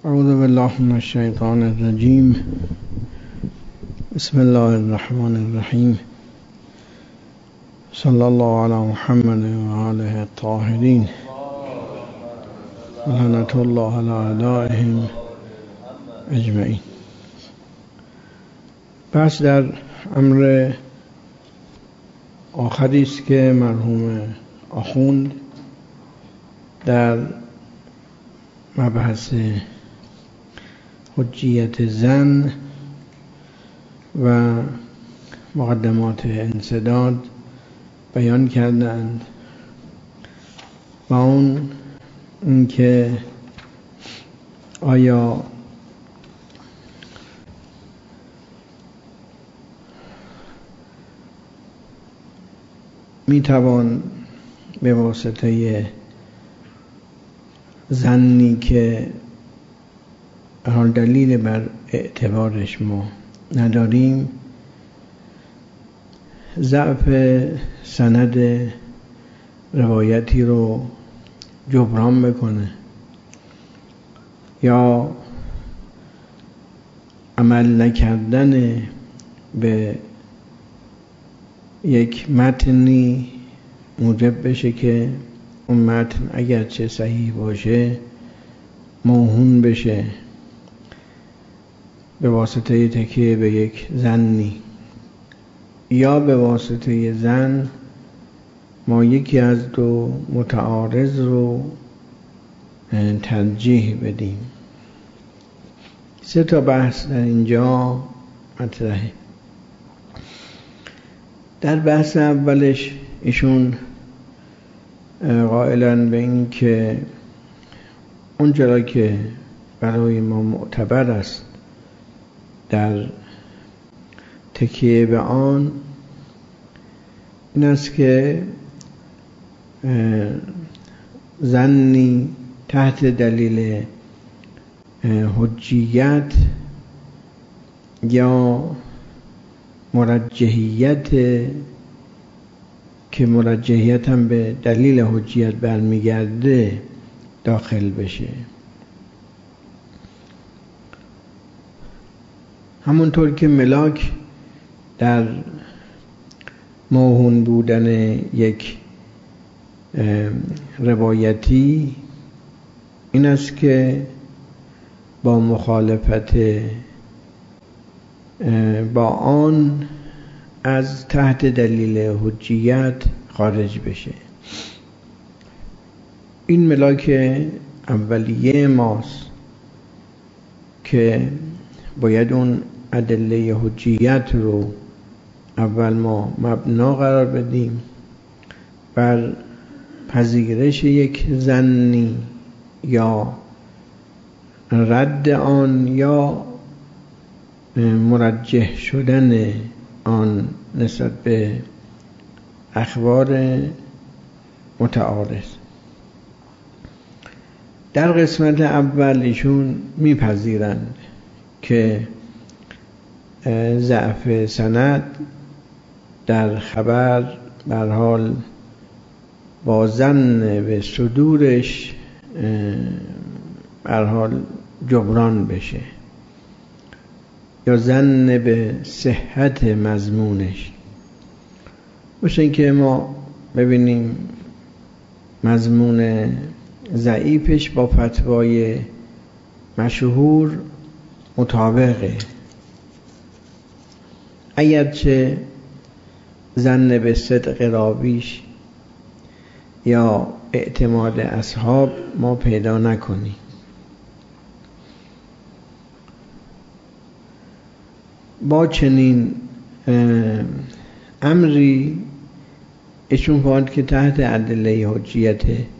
اعوذ بالله من الشیطان الرجیم. بسم الله الرحمن الرحیم. صلی الله علی محمد و آله الطاهرین و لعنت الله علی اعدائهم اجمعین. پس در امر آخری است که مرحوم آخوند در مبحث حجیت زن و مقدمات انسداد بیان کردند و اون اینکه آیا میتوان به واسطه زنی که حال دلیل بر اعتبارش ما نداریم ضعف سند روایتی رو جبران بکنه یا عمل نکردن به یک متنی موجب بشه که اون متن اگرچه صحیح باشه موهون بشه به واسطه تکیه به یک زنی، یا به واسطه زن ما یکی از دو متعارض رو ترجیح بدیم. 3 تا بحث در اینجا مطرحه. در بحث اولش ایشون قائلن به این که اونجا که برای ما معتبر است در تکیه به آن این است که زنی تحت دلیل حجیت یا مرجحیت که مرجحیت هم به دلیل حجیت برمیگرده داخل بشه. همونطور که ملاک در موهون بودن یک روایتی این است که با مخالفت با آن از تحت دلیل حجیت خارج بشه. این ملاک اولیه ماست که باید اون ادله حجیت رو اول ما مبنا قرار بدیم بر پذیرش یک زنی یا رد آن یا مرجح شدن آن نسبت به اخبار متعارض. در قسمت اول ایشون میپذیرند که ضعف سند در خبر به هر حال با ظن به صدورش به هر حال جبران بشه یا ظن به صحت مضمونش. مثل اینکه ما ببینیم مضمون ضعیفش با فتوای مشهور مطابقه، اگرچه ظن به صدق راویش یا اعتماد اصحاب ما پیدا نکنیم. با چنین امری ایشون باید که تحت ادله حجیت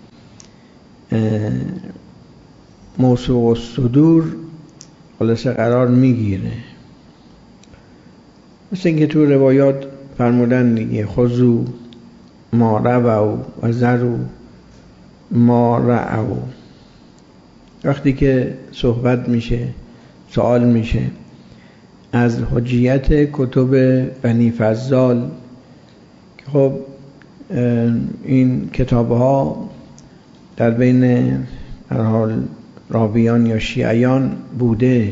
موثوق الصدور خلاصه قرار میگیره. مثل اینکه تو روایات فرمودن دیگه خذوا ما رووا و ذروا ما رعوا. وقتی که صحبت میشه سوال میشه از حجیت کتب بنی فضال که خب این کتاب‌ها در بین هر حال راویان یا شیعیان بوده.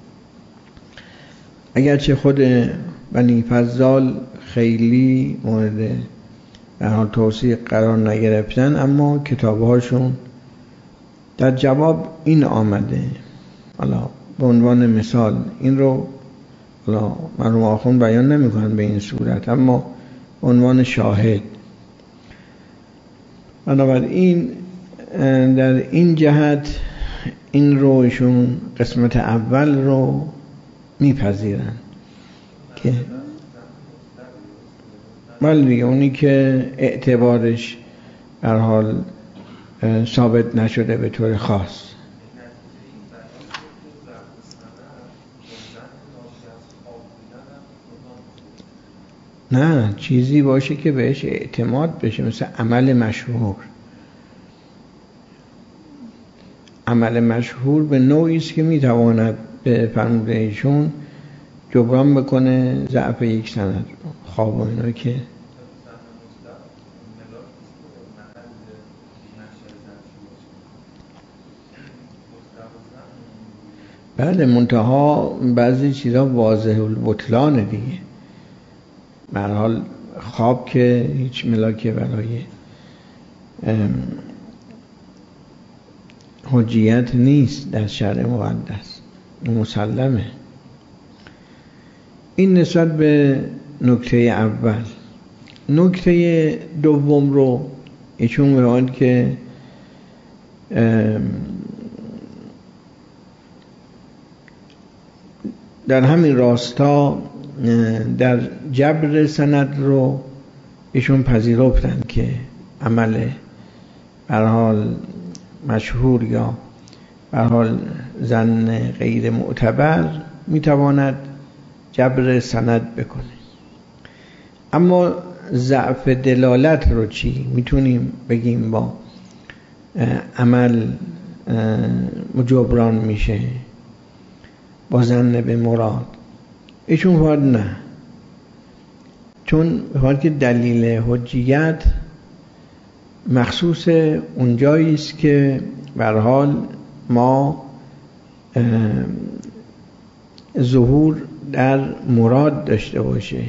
اگرچه خود بنی فضال خیلی مورد در حال توثیق قرار نگرفتن، اما کتابهاشون در جواب این آمده. حالا به عنوان مثال این رو حالا مرحوم آخوند بیان نمی‌کنن به این صورت، اما به عنوان شاهد. بنابراین در این جهت این رو ایشون قسمت اول رو میپذیرن که بله اونی که اعتبارش در حال ثابت نشده به طور خاص. نه، چیزی باشه که بهش اعتماد بشه، مثل عمل مشهور. عمل مشهور به نوعی است که میتواند به فرموده ایشون جبران بکنه ضعف یک سند. خواب و اینا که بله، منتها بعضی چیزا واضح البطلان دیگه. به هر حال خواب که هیچ ملاک برای حجیت نیست در شرع مقدس، مسلمه. این نسبت به نکته اول. نکته دوم رو ایشون میگن که در همین راستا در جبر سند رو ایشون پذیرفتن که عمل به هر حال مشهور یا به هر حال ظن غیر معتبر میتواند جبر سند بکنه. اما ضعف دلالت رو چی میتونیم بگیم با عمل جبران میشه با ظن به مراد؟ ایشون فرمود نه، چون فرمود که دلیل حجیت مخصوص اونجایی است که به هر حال ما ظهور در مراد داشته باشه،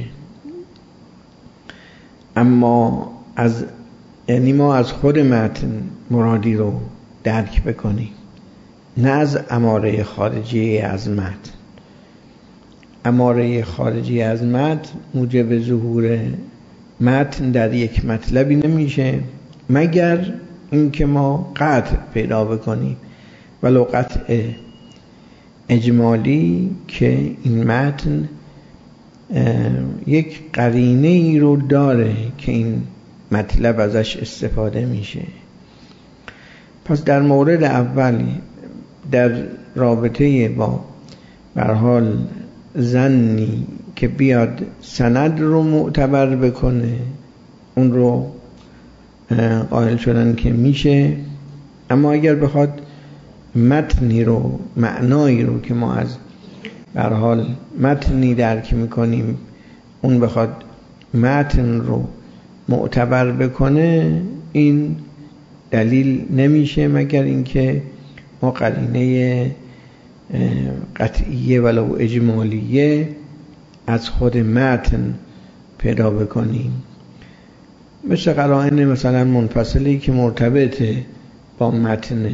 اما یعنی ما از خود متن مرادی رو درک بکنیم، نه از اماره خارجی از متن. اماره خارجی از متن موجب ظهور متن در یک مطلبی نمیشه مگر اینکه ما قطع پیدا بکنیم، ولو قطع اجمالی، که این متن یک قرینه ای رو داره که این مطلب ازش استفاده میشه. پس در مورد اولی در رابطه با به هر حال ظنی که بیاد سند رو معتبر بکنه، اون رو قائل شدن که میشه. اما اگر بخواد متنی رو، معنایی رو که ما از به هر حال متنی درک میکنیم، اون بخواد متن رو معتبر بکنه، این دلیل نمیشه مگر اینکه ما قرینه قطعیه ولو اجمالیه از خود متن پیدا بکنیم، مثل قرائن مثلا منفصلی که مرتبطه با متن.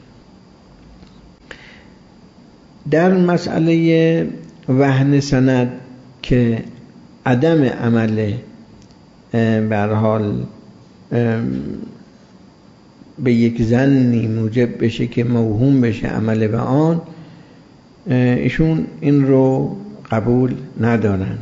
در مسئله وهن سند که عدم عمل به هر حال به یک ظنی موجب بشه که موهوم بشه عمل به آن، ایشون این رو قبول ندارند.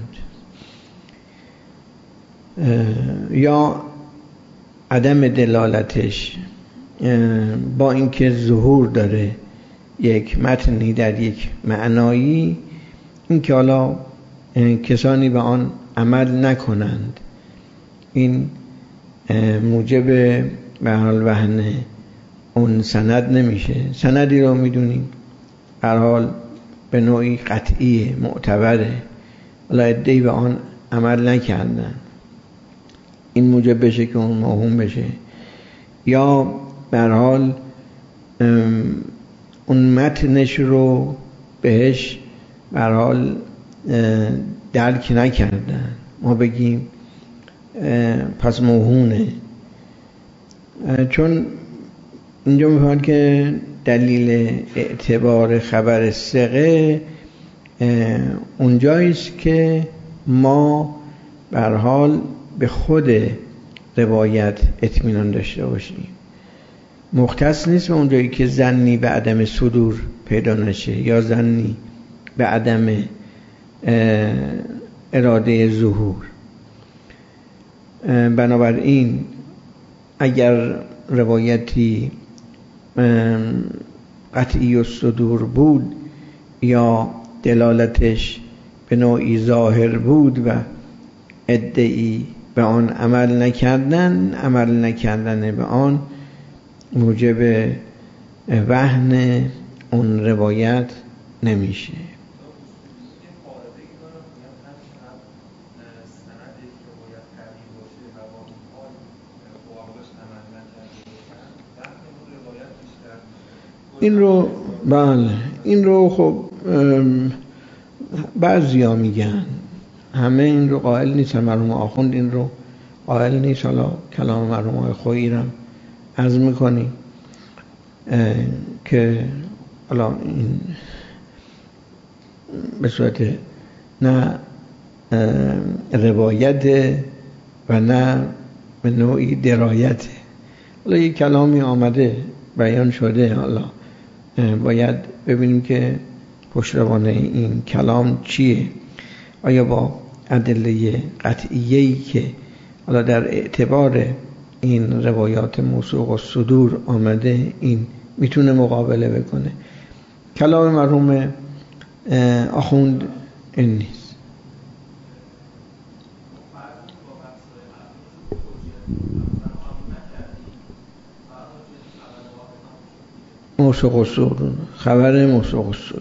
یا عدم دلالتش با اینکه ظهور داره یک متنی در یک معنایی، این که حالا کسانی به آن عمل نکنند، این موجب به حال وهن اون سند نمیشه. سندی رو میدونیم به هر حال به نوعی قطعی معتبره، حالا عده‌ای به آن عمل نکردن، این موجب بشه که اون موهوم بشه. یا به هر حال اون متنش رو بهش به هر حال درک نکردن، ما بگیم پس موهونه. چون اینجا میفهمد که دلیل اعتبار خبر ثقه اونجاییست که ما به هر حال به خود روایت اطمینان داشته باشیم. مختص نیست به اونجایی که ظنی به عدم صدور پیدا نشه یا ظنی به عدم اراده ظهور. بنابراین اگر روایتی قطعی الصدور بود یا دلالتش به نوعی ظاهر بود و ادعی به آن عمل نکردن به آن موجب وهن اون روایت نمیشه. این رو خب بعضیا میگن، همه این رو قائل نیستن. مرحوم آخوند این رو قائل نیست. حالا کلام مرحوم آقای خویی‌رم عرض میکنی که حالا این به صورت نه روایت و نه به نوعی درایت. حالا یک کلامی آمده بیان شده، حالا باید ببینیم که پشتوانه این کلام چیه. آیا با ادله قطعیه‌ای که حالا در اعتبار این روایات موثوق الصدور آمده این میتونه مقابله بکنه؟ کلام مرحوم آخوند این نیست. موثوق الصدور، خبر موثوق الصدور.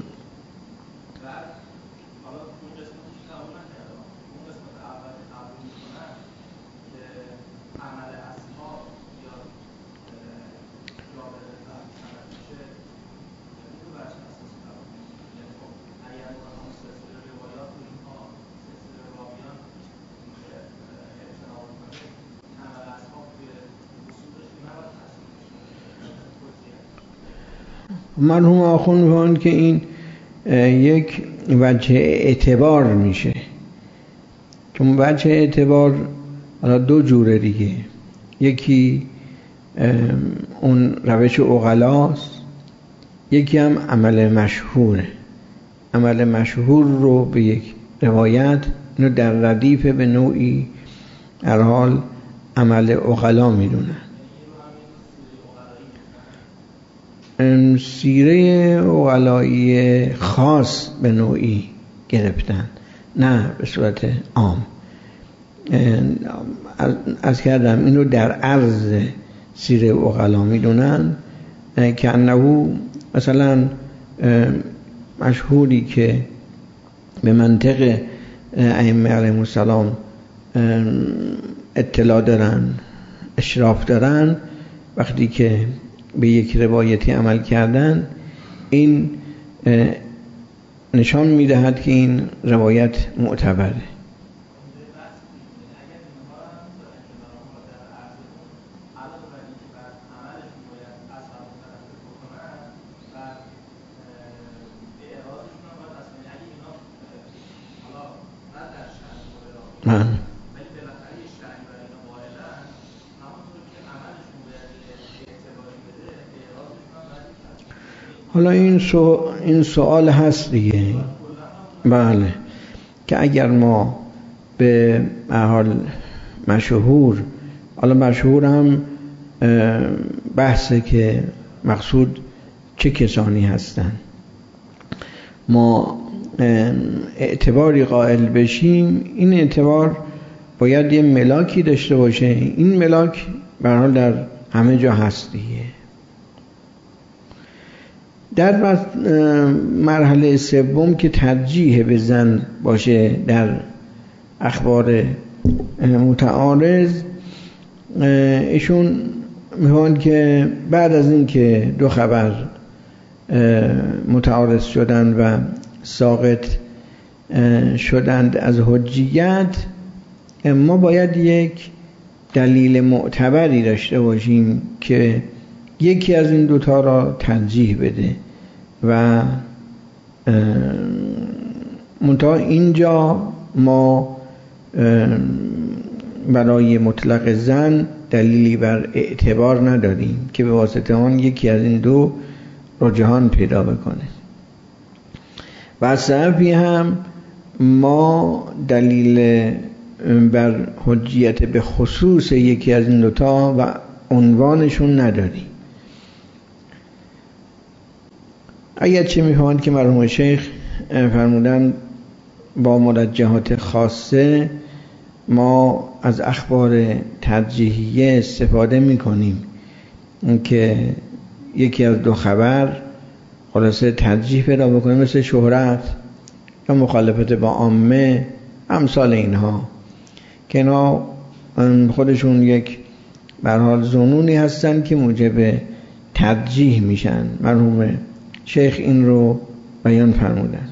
مرحوم آخوند می‌فرمایند که این یک وجه اعتبار میشه، چون وجه اعتبار حالا دو جوره دیگه. یکی اون روش عقلاست، یکی هم عمل مشهوره. عمل مشهور رو به یک روایت اینو در ردیف به نوعی هر حال عمل عقلا میدونن. سیره عقلایی خاص به نوعی گرفتن، نه به صورت عام. از کردم اینو در عرض سیره عقلا میدونن که انه مثلا مشهوری که به منطق ائمه علیهم السلام اطلاع دارن، اشراف دارن، وقتی که به یک روایتی عمل کردن این نشان میدهد که این روایت معتبره. حالا این سوال هست دیگه، بله، که اگر ما به حال مشهور، حالا مشهور هم بحثه که مقصود چه کسانی هستن، ما اعتباری قائل بشیم، این اعتبار باید یه ملاکی داشته باشه. این ملاک به هر حال در همه جا هست دیگه. در مرحله سوم که ترجیح به ظن باشه در اخبار متعارض، ایشون میگن که بعد از این که دو خبر متعارض شدند و ساقط شدند از حجیت، ما باید یک دلیل معتبری داشته باشیم که یکی از این دوتا را ترجیح بده و منتها اینجا ما برای مطلق زن دلیلی بر اعتبار نداریم که به واسطه آن یکی از این دو رجحان پیدا بکنه. و از طرفی هم ما دلیل بر حجیت به خصوص یکی از این دوتا و عنوانشون نداریم. اگرچه می‌فهمند که مرحوم شیخ فرمودن با مرجحات خاصه ما از اخبار ترجیحیه استفاده می‌کنیم که یکی از دو خبر خلاصه ترجیح پیدا بکنه، مثل شهرت یا مخالفت با عامه، امثال اینها که اینا خودشون یک به هر حال ظنونی هستن که موجب ترجیح میشن. مرحوم شیخ این رو بیان فرمودن.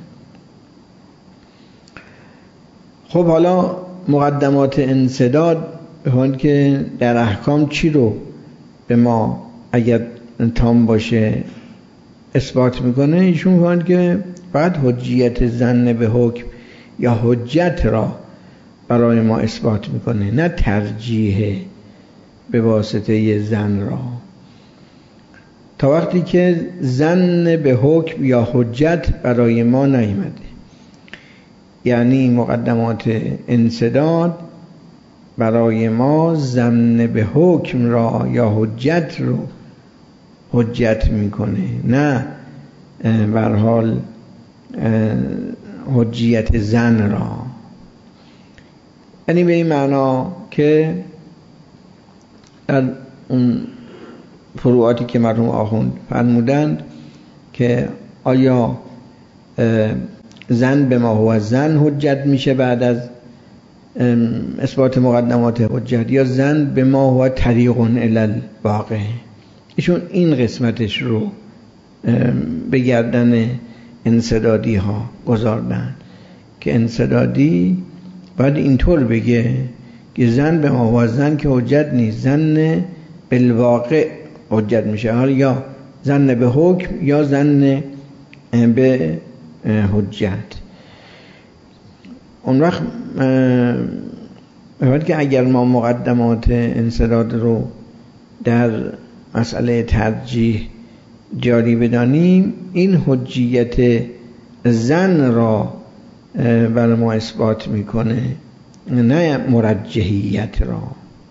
خب حالا مقدمات انسداد بخواهند که در احکام چی رو به ما اگر تام باشه اثبات میکنه؟ ایشون بخواهند که فقط حجیت ظن به حکم یا حجت را برای ما اثبات میکنه، نه ترجیح به واسطه ظن را. تا وقتی که ظن به حکم یا حجت برای ما نیامده، یعنی مقدمات انسداد برای ما ظن به حکم را یا حجت رو حجت میکنه، نه به هر حال حجیت ظن را. یعنی به این معنا که در اون فروعاتی که مرحوم آخوند فرمودند که آیا ظن به ما هو ظن حجت میشه بعد از اثبات مقدمات حجت، یا ظن به ما هو طریق الی الواقع. ایشون این قسمتش رو به گردن انسدادی ها گذاردن که انسدادی باید اینطور بگه که ظن به ما هو ظن که حجت نیست، ظن بالواقع حجت میشه، حالا یا ظن به حکم یا ظن به حجت. اون وقت باید که اگر ما مقدمات انسداد رو در مسئله ترجیح جاری بدانیم، این حجیت ظن را برای ما اثبات میکنه، نه مرجحیت را.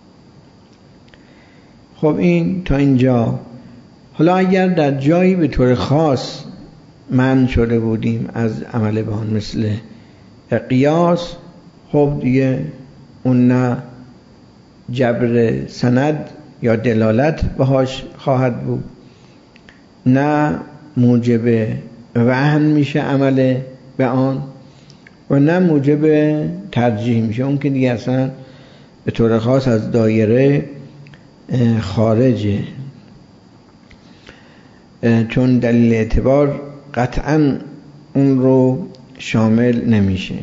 خب این تا اینجا. حالا اگر در جایی به طور خاص منع شده بودیم از عمل به آن، مثل قیاس، خب دیگه اون نه جبر سند یا دلالت بهاش خواهد بود، نه موجب وهن میشه عمل به آن، و نه موجب ترجیح میشه. اون که دیگه اصلا به طور خاص از دایره خارجه، چون دلیل اعتبار قطعا اون رو شامل نمیشه.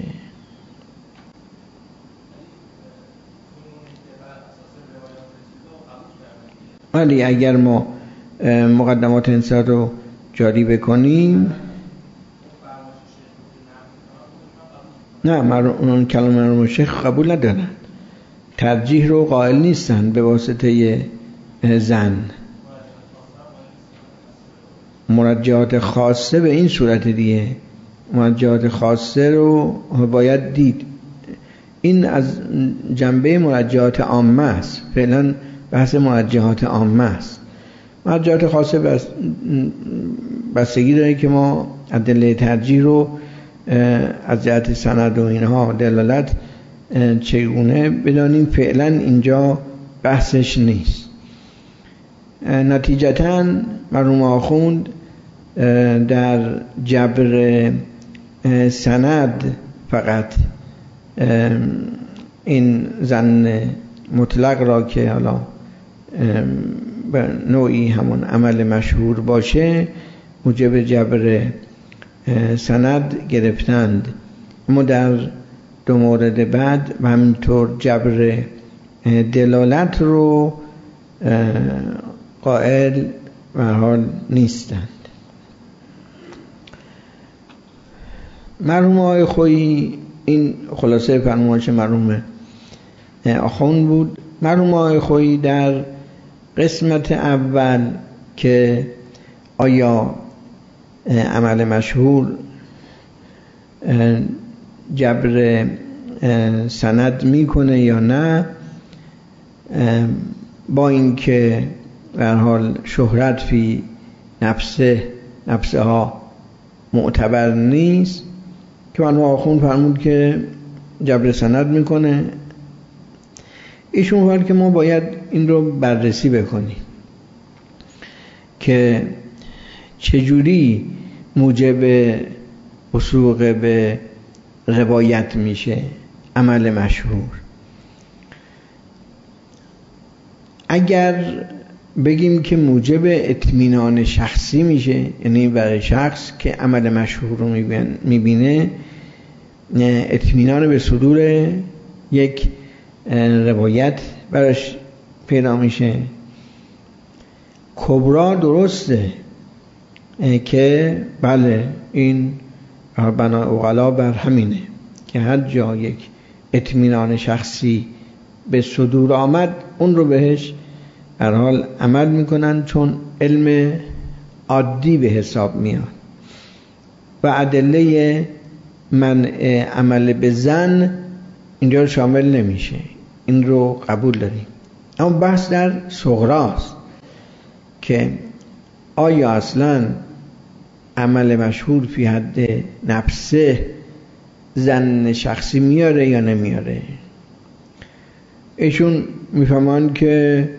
ولی اگر ما مقدمات انسداد رو جاری بکنیم، نه اون کلام مرحوم شیخ قبول ندارن، ترجیح رو قائل نیستن به واسطه ظن. مرجحات خاصه به این صورت دیگه، مرجحات خاصه رو باید دید. این از جنبه مرجحات عامه است، فعلا بحث مرجحات عامه است. مرجحات خاصه بستگی داره که ما ادله ترجیح رو از جهت سند و اینها دلالت چگونه بدانیم، فعلا اینجا بحثش نیست. نتیجتاً مرحوم آخوند در جبر سند فقط این ظن مطلق را که حالا به نوعی همون عمل مشهور باشه موجب جبر سند گرفتند، اما در دو مورد بعد و همینطور جبر دلالت رو قائل به حال نیستند. مرحوم آقای خویی، این خلاصه فرمایش مرحوم آخوند بود. مرحوم آقای خویی در قسمت اول که آیا عمل مشهور جبر سند میکنه یا نه، با اینکه به هر حال شهرت فی نفسها معتبر نیست، که مرحوم آخوند فرمود که جبر سند میکنه. ایشون فرمود که ما باید این رو بررسی بکنیم که چجوری موجب وثوق به روایت میشه عمل مشهور. اگر بگیم که موجب اطمینان شخصی میشه، یعنی برای شخص که عمل مشهور رو میبینه اطمینان به صدور یک روایت براش پیدا میشه. کبرا درسته که بله این بنای عقلا بر همینه که هر جا یک اطمینان شخصی به صدور آمد اون رو بهش هر حال عمل میکنن، چون علم عادی به حساب میاد و ادله منع عمل به ظن اینجا شامل نمیشه. این رو قبول داریم. اما بحث در صغراست که آیا اصلا عمل مشهور فی حد نفسه ظن شخصی میاره یا نمیاره. ایشون میفهمن که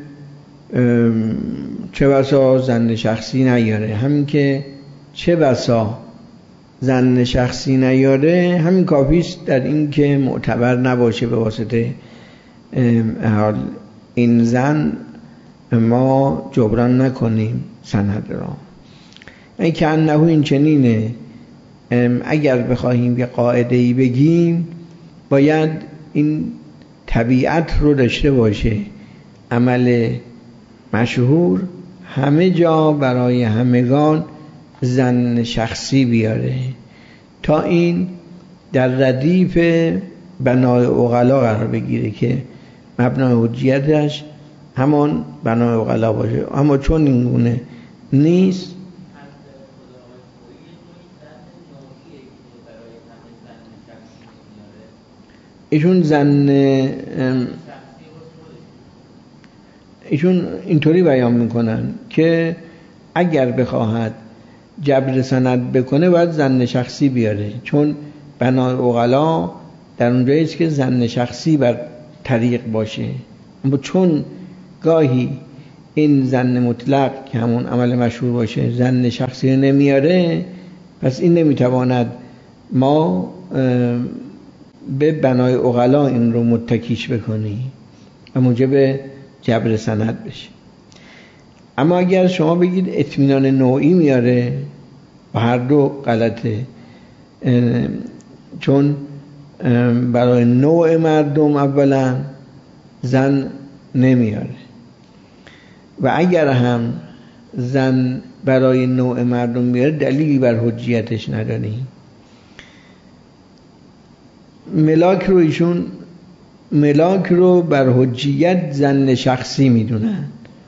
چه بسا ظن شخصی نیاره. همین که چه بسا ظن شخصی نیاره همین کافیست در این که معتبر نباشه به واسطه این ظن ما جبران نکنیم سند را. این که انه این چنینه. اگر بخواهیم یه قاعده‌ای بگیم باید این طبیعت رو داشته باشه، عمل مشهور همه جا برای همگان ظن شخصی بیاره تا این در ردیف بنای عقلا قرار بگیره که مبنای حجیتش همان بنای عقلا باشه. اما چون این گونه نیست، ایشون اینطوری بیان میکنن که اگر بخواهد جبر سند بکنه باید ظن شخصی بیاره، چون بنای عقلا در اونجایی است که ظن شخصی بر طریق باشه. اما چون گاهی این ظن مطلق که همون عمل مشهور باشه ظن شخصی نمیاره، پس این نمیتواند ما به بنای عقلا این رو متکیش بکنی و موجب جبر سند بشه. اما اگر شما بگید اطمینان نوعی میاره، و هر دو غلطه، چون برای نوع مردم اولا ظن نمیاره و اگر هم ظن برای نوع مردم میاره دلیلی بر حجیتش نداریم. ملاک رو بر حجیت ظن شخصی میدونن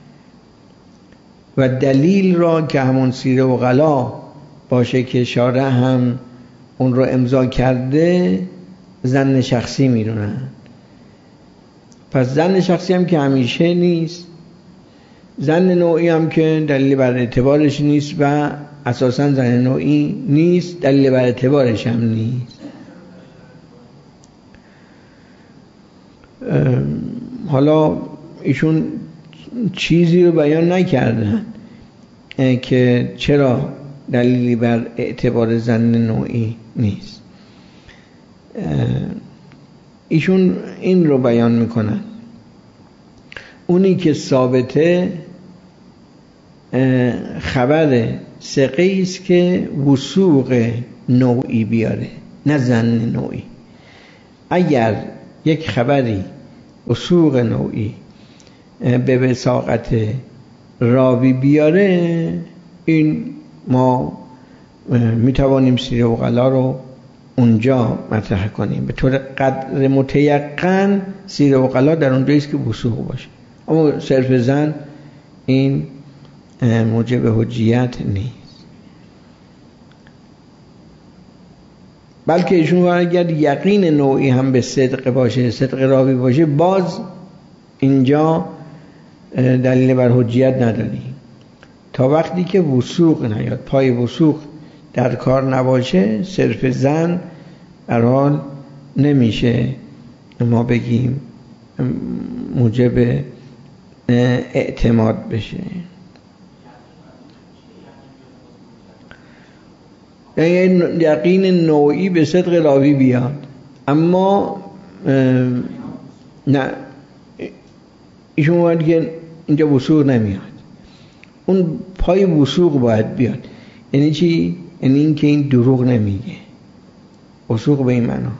و دلیل را که همون سیر عقلا باشه که شارع هم اون رو امضا کرده ظن شخصی میدونن. پس ظن شخصی هم که همیشه نیست، ظن نوعی هم که دلیل بر اعتبارش نیست و اساسا ظن نوعی نیست، دلیل بر اعتبارش هم نیست. حالا ایشون چیزی رو بیان نکردن که چرا دلیلی بر اعتبار ظن نوعی نیست. ایشون این رو بیان میکنن اونی که ثابته خبر ثقه است که وثوق نوعی بیاره، نه ظن نوعی. اگر یک خبری وثوق نوعی به وثاقت راوی بیاره، این ما میتوانیم سیر عقلا رو اونجا مطرح کنیم. به طور قدر متیقن سیر عقلا در اونجایی است که وثوق باشه، اما صرف ظن این موجب حجیت نیست. بلکه ایشون اگر یقین نوعی هم به صدق باشه، صدق راوی باشه، باز اینجا دلیل بر حجیت نداریم تا وقتی که وثوق نیاد، پای وثوق در کار نباشه. صرف ظن در حال نمیشه ما بگیم موجب اعتماد بشه. یقین نوعی به صدق راوی بیاد، اما نه، ایشون باید که اینجا وثوق نمیاد، اون پای وثوق باید بیاد. یعنی چی؟ یعنی این که این دروغ نمیگه. وثوق به این معنا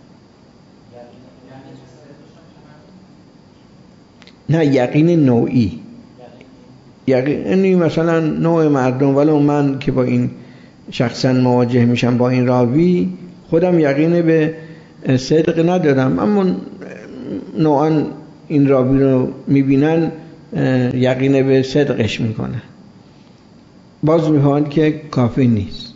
نه، یقین نوعی. یعنی مثلا نوع مردم، ولی من که با این شخصا مواجه میشم با این راوی، خودم یقین به صدق ندارم، اما نوعا این راوی رو میبینن یقین به صدقش میکنن، باز میفهمند که کافی نیست.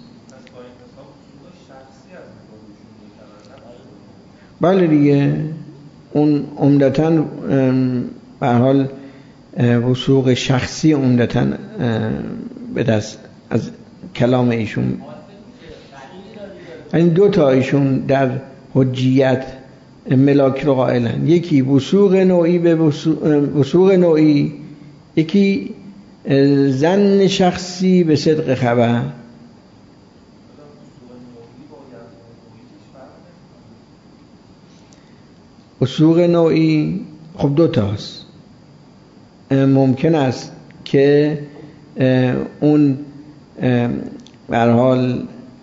بله دیگه، اون عمدتاً به حال وثوق شخصی عمدتاً به دست از کلام ایشون. این دو تا ایشون در حجیت ملاک رو قائلن، یکی وثوق نوعی به وثوق نوعی، یکی ظن شخصی به صدق خبر. وثوق نوعی خب دو تاست. ممکن است که اون به هر حال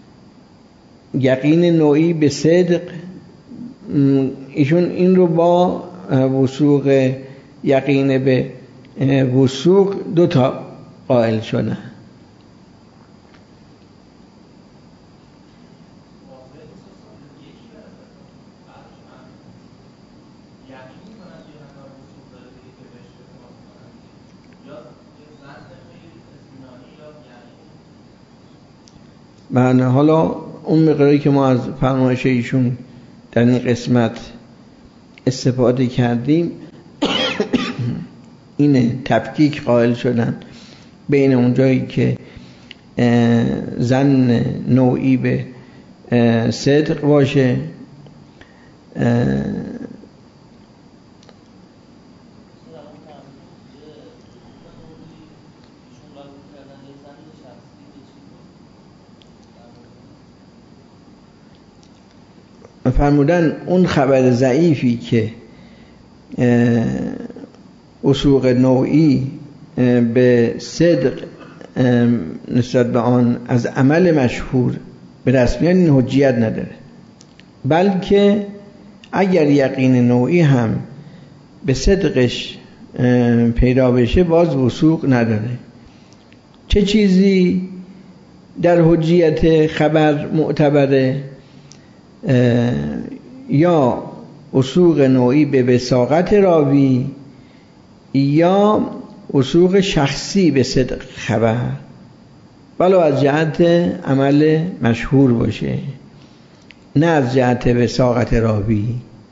یقین نوعی به صدق، ایشون این رو با وثوق یقین به وثوق دو تا قائل شدن. من حالا اون مقداری که ما از فرمایش ایشون در این قسمت استفاده کردیم اینه، تفکیک قائل شدن بین اون جایی که ظن نوعی به صدق باشه، فرمودن اون خبر ضعیفی که وثوق نوعی به صدق نسبت به آن از عمل مشهور به رسمیت، این حجیت نداره، بلکه اگر یقین نوعی هم به صدقش پیدا بشه باز وثوق نداره. چه چیزی در حجیت خبر معتبره؟ یا وثوق نوعی به وثاقت راوی، یا وثوق شخصی به صدق خبر، ولو از جهت عمل مشهور باشه، نه از جهت وثاقت راوی.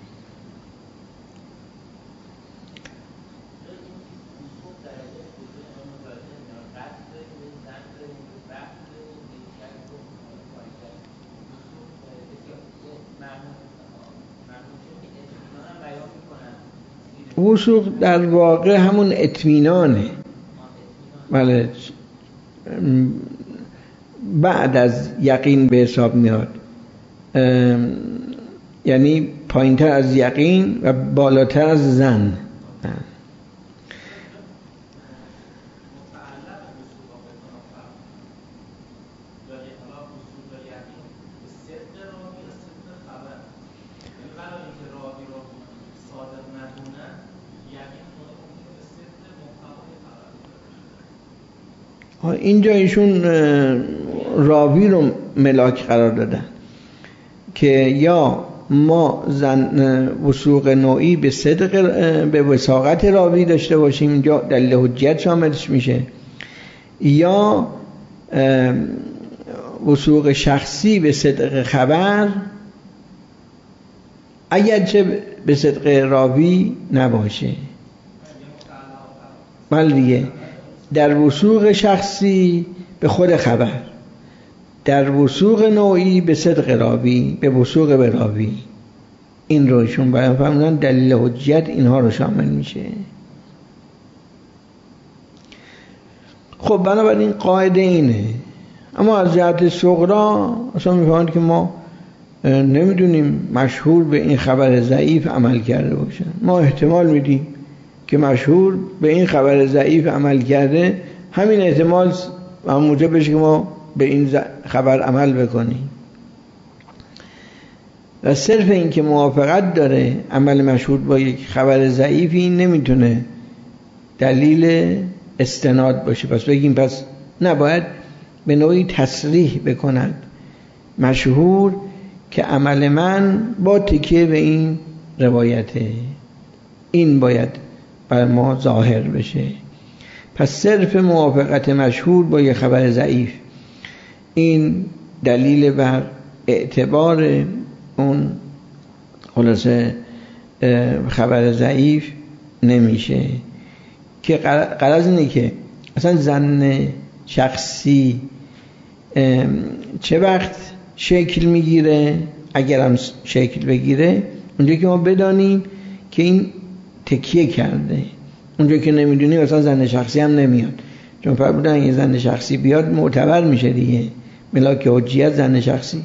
وثوق در واقع همون اطمینانه، بله، بعد از یقین به حساب میاد، یعنی پایینتر از یقین و بالاتر از ظن. اینجا ایشون راوی رو ملاک قرار دادن که یا ما وثوق نوعی به صدق به وثاقت راوی داشته باشیم، اینجا دلیل حجت شاملش میشه، یا وثوق شخصی به صدق خبر اگرچه به صدق راوی نباشه. بله دیگه، در وثوق شخصی به خود خبر، در وثوق نوعی به صدق راوی، به وثوق به راوی. این رو ایشون بیان فرمودن دلیل حجت اینها رو شامل میشه. خب بنابراین قاعده اینه. اما از جهت صغرا اصلا میفهمند که ما نمیدونیم مشهور به این خبر ضعیف عمل کرده باشن. ما احتمال میدیم که مشهور به این خبر ضعیف عمل کرده، همین احتمال موجب بشه که ما به این خبر عمل بکنیم. و صرف این که موافقت داره عمل مشهور با یک خبر ضعیفی نمیتونه دلیل استناد باشه. پس بگیم پس نباید به نوعی تصریح بکند مشهور که عمل من با تکیه به این روایته، این باید بر ما ظاهر بشه. پس صرف موافقت مشهور با یک خبر ضعیف این دلیل بر اعتبار اون خلاصه خبر ضعیف نمیشه. که غرض اینه که اصلا ظن شخصی چه وقت شکل میگیره، اگر هم شکل بگیره اونجا که ما بدانیم که این تکیه کرده. اونجا که نمیدونیم اصلا ظن شخصی هم نمیاد، چون فرمودن یه ظن شخصی بیاد معتبر میشه دیگه، ملاک حجیت ظن شخصی.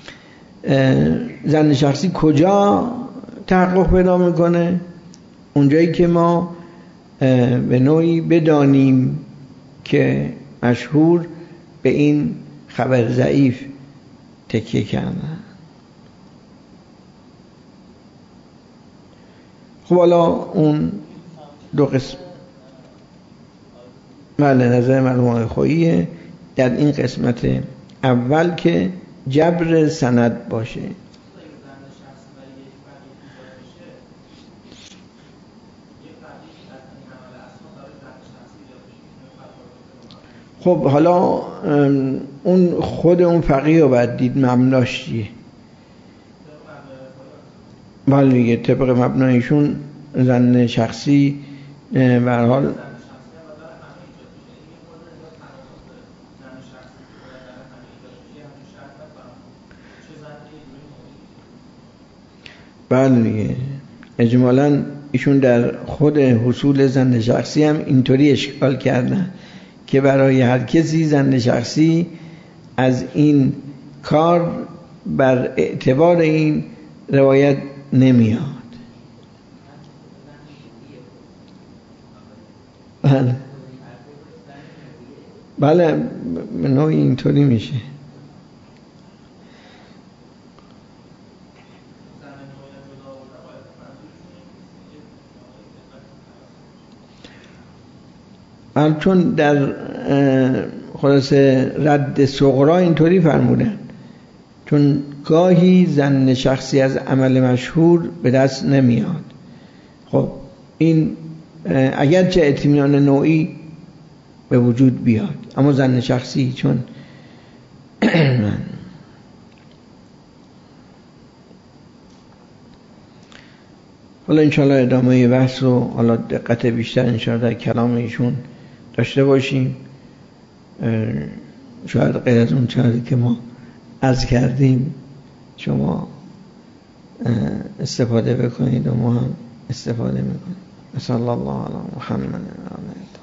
ظن شخصی کجا تحقق پیدا میکنه؟ اونجایی که ما به نوعی بدانیم که مشهور به این خبر ضعیف تکیه کردن. خب حالا اون دو قسم بله نظر مرحوم آقای خوییه در این قسمت اول که جبر سند باشه. خب حالا اون خود اون فقیه رو باید دید مبناش چیه. بله دیگه طبق مبنایشون ظن شخصی به هر حال بله دیگه اجمالاً ایشون در خود حصول ظن شخصی هم اینطوری اشکال کردن که برای هر کسی ظن شخصی از این کار بر اعتبار این روایت نمیاد. بله بله نوعی اینطوری میشه. چون در خلاصه رد صغرا اینطوری فرمودن، چون گاهی ظن شخصی از عمل مشهور به دست نمیاد. خب این اگرچه اطمینان نوعی به وجود بیاد اما ظن شخصی چون حالا انشاءالله ادامه بحث رو حالا دقت بیشتر انشاءالله در کلام ایشون داشته باشیم. شاید غیر از اون چیزی که ما عرض کردیم شما استفاده بکنید و ما هم استفاده میکنیم. صلی الله علی محمد و آله.